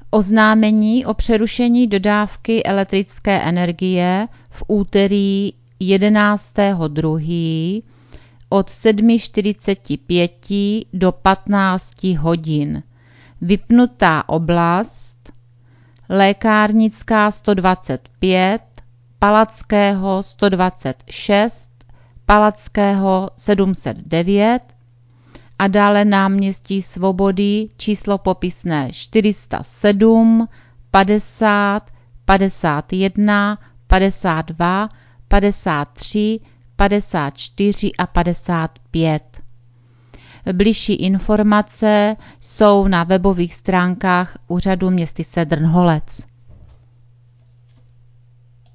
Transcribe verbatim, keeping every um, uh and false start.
Oznámení o přerušení dodávky elektrické energie v úterý jedenáctého druhého od sedm čtyřicet pět do patnáct hodin. Vypnutá oblast Lékárnická sto dvacet pět, Palackého sto dvacet šest, Palackého sedm set devět a dále náměstí Svobody číslo popisné čtyři sta sedm, padesát, padesát jedna, padesát dva, padesát tři, padesát čtyři a padesát pět. Bližší informace jsou na webových stránkách úřadu městyse Drnholec.